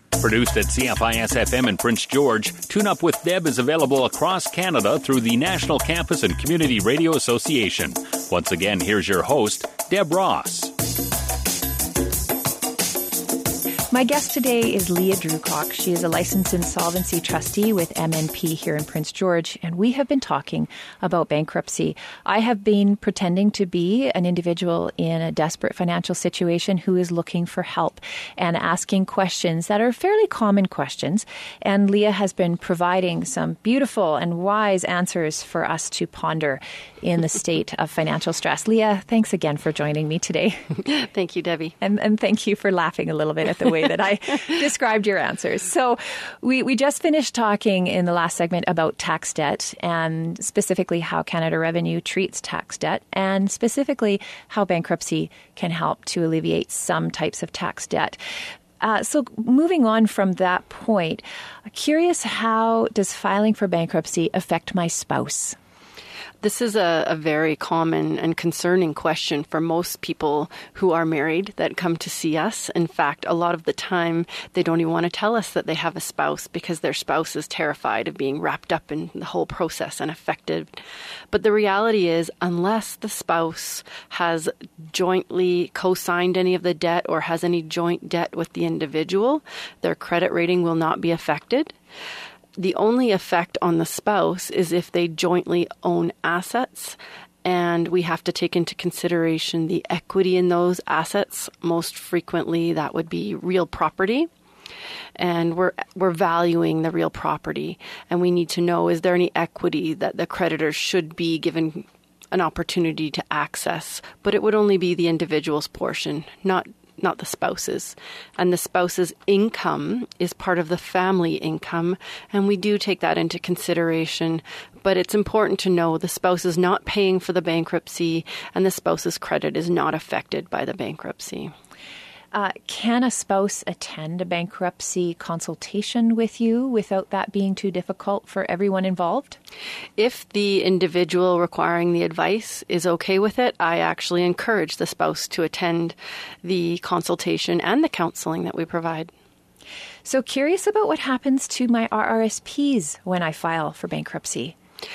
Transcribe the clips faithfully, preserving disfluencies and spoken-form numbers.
Produced at C F I S F M in Prince George, Tune Up with Deb is available across Canada through the National Campus and Community Radio Association. Once again, here's your host, Deb Ross. My guest today is Leah Drewcock. She is a licensed insolvency trustee with M N P here in Prince George, and we have been talking about bankruptcy. I have been pretending to be an individual in a desperate financial situation who is looking for help and asking questions that are fairly common questions. And Leah has been providing some beautiful and wise answers for us to ponder in the state of financial stress. Leah, thanks again for joining me today. Thank you, Debbie. And, and thank you for laughing a little bit at the way that I described your answers. So we, we just finished talking in the last segment about tax debt and specifically how Canada Revenue treats tax debt and specifically how bankruptcy can help to alleviate some types of tax debt. Uh, so moving on from that point, curious, how does filing for bankruptcy affect my spouse? This is a, a very common and concerning question for most people who are married that come to see us. In fact, a lot of the time, they don't even want to tell us that they have a spouse because their spouse is terrified of being wrapped up in the whole process and affected. But the reality is, unless the spouse has jointly co-signed any of the debt or has any joint debt with the individual, their credit rating will not be affected. The only effect on the spouse is if they jointly own assets, and we have to take into consideration the equity in those assets. Most frequently, that would be real property, and we're we're valuing the real property, and we need to know, is there any equity that the creditor should be given an opportunity to access? But it would only be the individual's portion, not not the spouse's. And the spouse's income is part of the family income, and we do take that into consideration. But it's important to know the spouse is not paying for the bankruptcy, and the spouse's credit is not affected by the bankruptcy. Uh, can a spouse attend a bankruptcy consultation with you without that being too difficult for everyone involved? If the individual requiring the advice is okay with it, I actually encourage the spouse to attend the consultation and the counseling that we provide. So curious about what happens to my R R S Ps when I file for bankruptcy.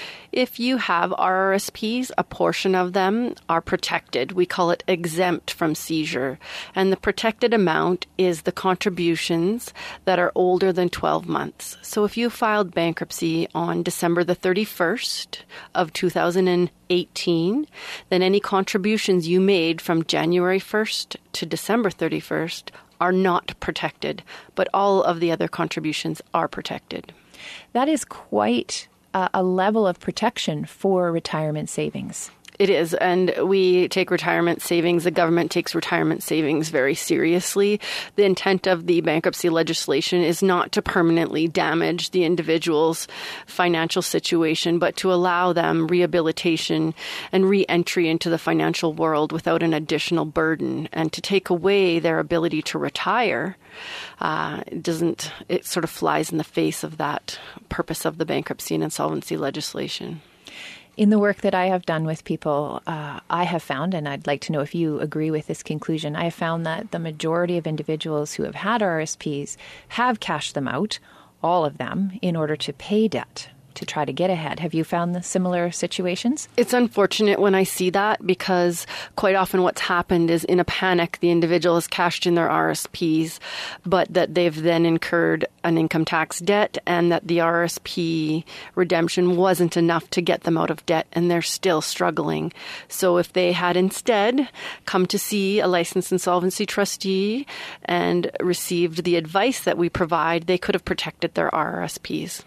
If you have R R S Ps, a portion of them are protected. We call it exempt from seizure. And the protected amount is the contributions that are older than twelve months. So if you filed bankruptcy on December the thirty-first of two thousand eighteen, then any contributions you made from January first to December thirty-first are not protected, but all of the other contributions are protected. That is quite a level of protection for retirement savings. It is, and we take retirement savings, the government takes retirement savings very seriously. The intent of the bankruptcy legislation is not to permanently damage the individual's financial situation, but to allow them rehabilitation and re-entry into the financial world without an additional burden, and to take away their ability to retire. Uh, it doesn't, it sort of flies in the face of that purpose of the bankruptcy and insolvency legislation. In the work that I have done with people, uh, I have found, and I'd like to know if you agree with this conclusion, I have found that the majority of individuals who have had R R S Ps have cashed them out, all of them, in order to pay debt, to try to get ahead. Have you found the similar situations? It's unfortunate when I see that, because quite often what's happened is in a panic, the individual has cashed in their R R S Ps, but that they've then incurred an income tax debt and that the R R S P redemption wasn't enough to get them out of debt, and they're still struggling. So if they had instead come to see a licensed insolvency trustee and received the advice that we provide, they could have protected their R R S Ps.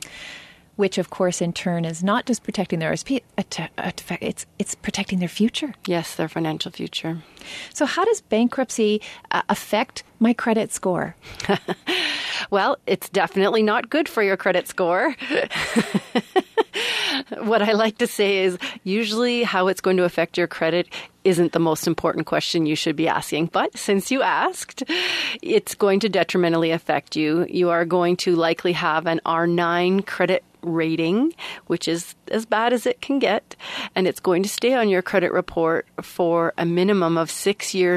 Which, of course, in turn is not just protecting their R S P, it's it's protecting their future. Yes, their financial future. So how does bankruptcy uh, affect my credit score? Well, it's definitely not good for your credit score. What I like to say is usually how it's going to affect your credit isn't the most important question you should be asking. But since you asked, it's going to detrimentally affect you. You are going to likely have an R nine credit rating, which is as bad as it can get. And it's going to stay on your credit report for a minimum of six years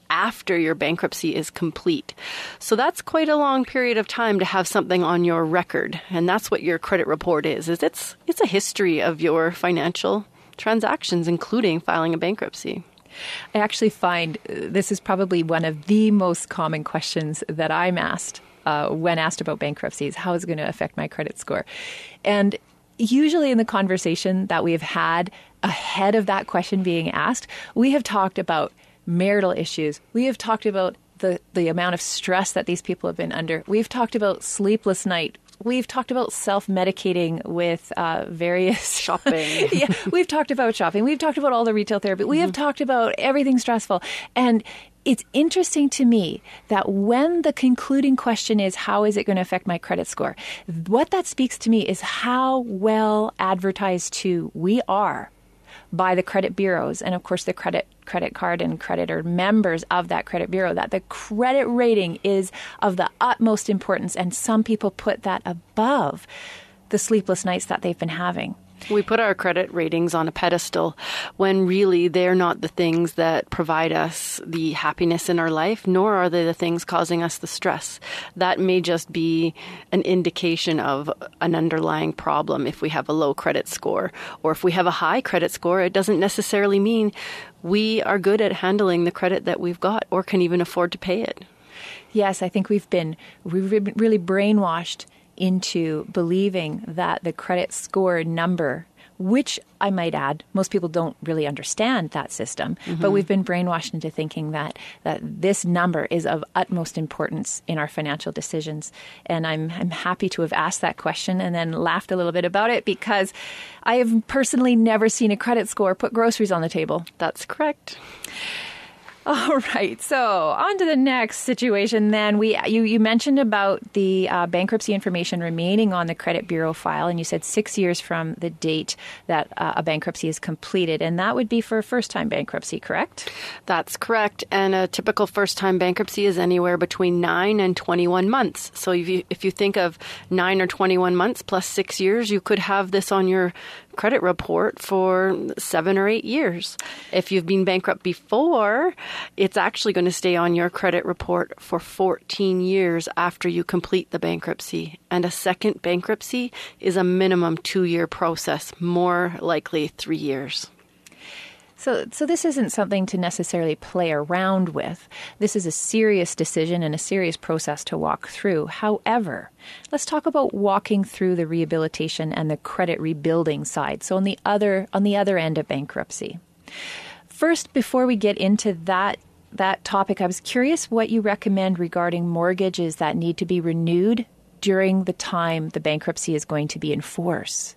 after your bankruptcy is complete. So that's quite a long period of time to have something on your record. And that's what your credit report is, is it's it's a history of your financial transactions, including filing a bankruptcy. I actually find this is probably one of the most common questions that I'm asked uh, when asked about bankruptcy is how is it going to affect my credit score? And usually in the conversation that we have had ahead of that question being asked, we have talked about marital issues. We have talked about the, the amount of stress that these people have been under. We've talked about sleepless night. We've talked about self-medicating with uh, various... Shopping. Yeah, we've talked about shopping. We've talked about all the retail therapy. We mm-hmm. have talked about everything stressful. And it's interesting to me that when the concluding question is, how is it going to affect my credit score? What that speaks to me is how well advertised to we are by the credit bureaus and, of course, the credit credit card and creditor members of that credit bureau, that the credit rating is of the utmost importance. And some people put that above the sleepless nights that they've been having. We put our credit ratings on a pedestal when really they're not the things that provide us the happiness in our life, nor are they the things causing us the stress. That may just be an indication of an underlying problem if we have a low credit score. Or if we have a high credit score, it doesn't necessarily mean we are good at handling the credit that we've got or can even afford to pay it. Yes, I think we've been we've been really brainwashed into believing that the credit score number, which I might add, most people don't really understand that system, mm-hmm. but we've been brainwashed into thinking that that this number is of utmost importance in our financial decisions. And I'm I'm happy to have asked that question and then laughed a little bit about it because I have personally never seen a credit score put groceries on the table. That's correct. All right. So on to the next situation then. We you, you mentioned about the uh, bankruptcy information remaining on the credit bureau file, and you said six years from the date that uh, a bankruptcy is completed. And that would be for a first-time bankruptcy, correct? That's correct. And a typical first-time bankruptcy is anywhere between nine and twenty-one months. So if you, if you think of nine or twenty-one months plus six years, you could have this on your credit report for seven or eight years. If you've been bankrupt before, it's actually going to stay on your credit report for fourteen years after you complete the bankruptcy. And a second bankruptcy is a minimum two-year process, more likely three years. So so this isn't something to necessarily play around with. This is a serious decision and a serious process to walk through. However, let's talk about walking through the rehabilitation and the credit rebuilding side. So on the other on the other end of bankruptcy. First, before we get into that that topic, I was curious what you recommend regarding mortgages that need to be renewed during the time the bankruptcy is going to be in force.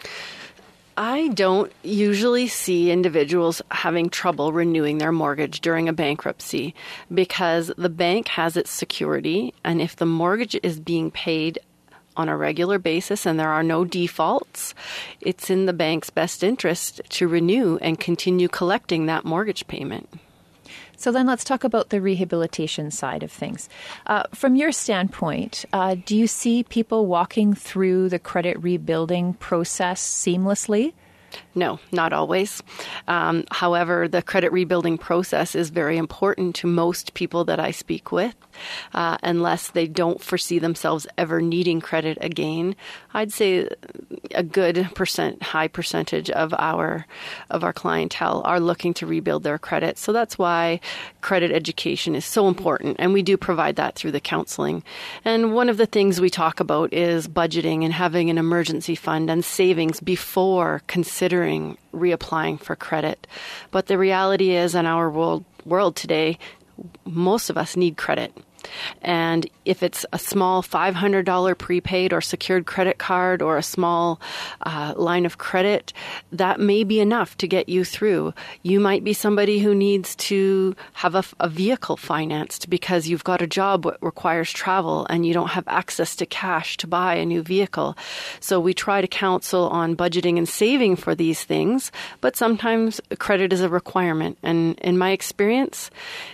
I don't usually see individuals having trouble renewing their mortgage during a bankruptcy because the bank has its security, and if the mortgage is being paid on a regular basis and there are no defaults, it's in the bank's best interest to renew and continue collecting that mortgage payment. So then let's talk about the rehabilitation side of things. Uh, from your standpoint, uh, do you see people walking through the credit rebuilding process seamlessly? No, not always. Um, however, the credit rebuilding process is very important to most people that I speak with. Uh, unless they don't foresee themselves ever needing credit again, I'd say a good percent, high percentage of our of our clientele are looking to rebuild their credit. So that's why credit education is so important, and we do provide that through the counseling. And one of the things we talk about is budgeting and having an emergency fund and savings before considering reapplying for credit. But the reality is, in our world world today, most of us need credit. And if it's a small five hundred dollars prepaid or secured credit card or a small uh, line of credit, that may be enough to get you through. You might be somebody who needs to have a, a vehicle financed because you've got a job that requires travel and you don't have access to cash to buy a new vehicle. So we try to counsel on budgeting and saving for these things, but sometimes credit is a requirement. And in my experience,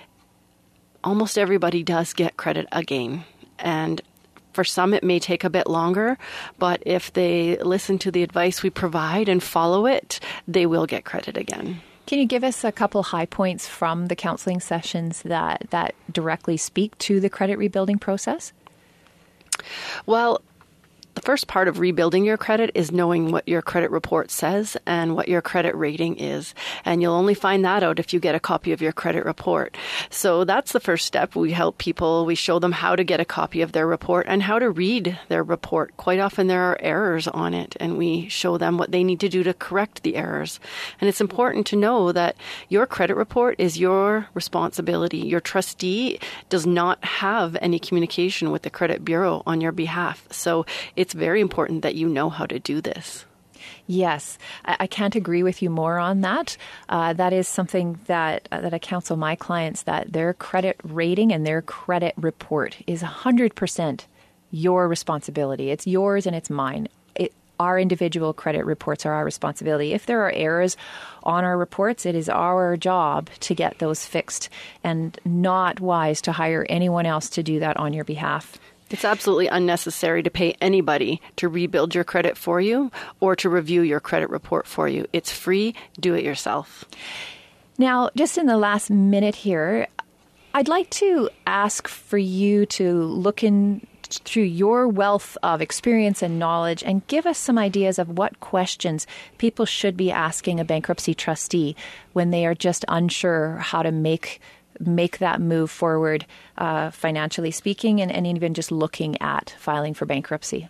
almost everybody does get credit again. And for some, it may take a bit longer, but if they listen to the advice we provide and follow it, they will get credit again. Can you give us a couple high points from the counseling sessions that, that directly speak to the credit rebuilding process? Well, the first part of rebuilding your credit is knowing what your credit report says and what your credit rating is. And you'll only find that out if you get a copy of your credit report. So that's the first step. We help people. We show them how to get a copy of their report and how to read their report. Quite often there are errors on it, and we show them what they need to do to correct the errors. And it's important to know that your credit report is your responsibility. Your trustee does not have any communication with the credit bureau on your behalf. So it's very important that you know how to do this. Yes, I, I can't agree with you more on that. Uh, that is something that uh, that I counsel my clients, that their credit rating and their credit report is one hundred percent your responsibility. It's yours and it's mine. It, our individual credit reports are our responsibility. If there are errors on our reports, it is our job to get those fixed, and not wise to hire anyone else to do that on your behalf. It's absolutely unnecessary to pay anybody to rebuild your credit for you or to review your credit report for you. It's free. Do it yourself. Now, just in the last minute here, I'd like to ask for you to look in through your wealth of experience and knowledge and give us some ideas of what questions people should be asking a bankruptcy trustee when they are just unsure how to make make that move forward, uh, financially speaking, and, and even just looking at filing for bankruptcy.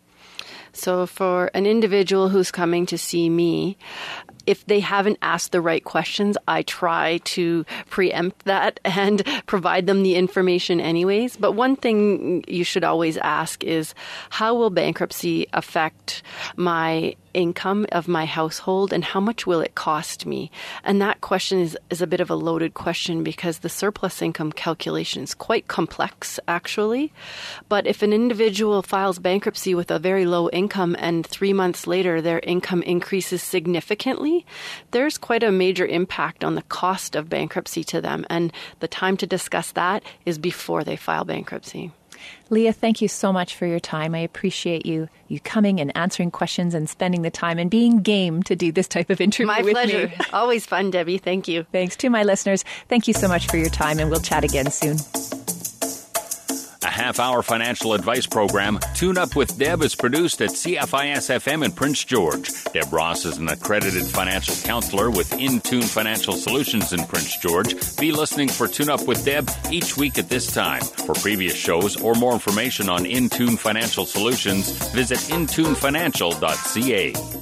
So for an individual who's coming to see me, if they haven't asked the right questions, I try to preempt that and provide them the information anyways. But one thing you should always ask is, how will bankruptcy affect my income of my household, and how much will it cost me? And that question is, is a bit of a loaded question, because the surplus income calculation is quite complex, actually. But if an individual files bankruptcy with a very low income and three months later their income increases significantly, there's quite a major impact on the cost of bankruptcy to them. And the time to discuss that is before they file bankruptcy. Leah, thank you so much for your time. I appreciate you you coming and answering questions and spending the time and being game to do this type of interview my with pleasure. me. Always fun, Debbie. Thank you. Thanks to my listeners. Thank you so much for your time, and we'll chat again soon. A half-hour financial advice program, Tune Up with Deb, is produced at C F I S F M in Prince George. Deb Ross is an accredited financial counselor with Intune Financial Solutions in Prince George. Be listening for Tune Up with Deb each week at this time. For previous shows or more information on Intune Financial Solutions, visit intune financial dot c a.